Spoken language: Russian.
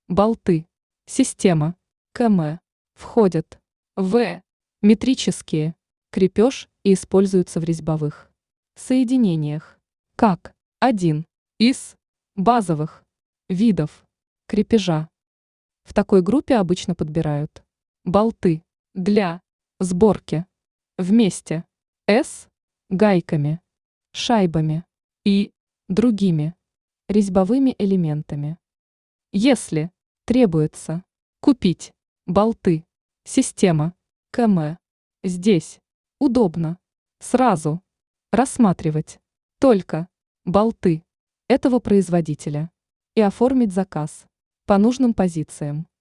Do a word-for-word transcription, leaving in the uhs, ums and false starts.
болты, система, КМ, входят в метрические, крепеж и используются в резьбовых соединениях, как один из базовых видов крепежа. В такой группе обычно подбирают болты для сборки вместе с гайками, шайбами и другими резьбовыми элементами. Если требуется купить болты, система, КМ, здесь удобно сразу рассматривать только болты этого производителя и оформить заказ по нужным позициям.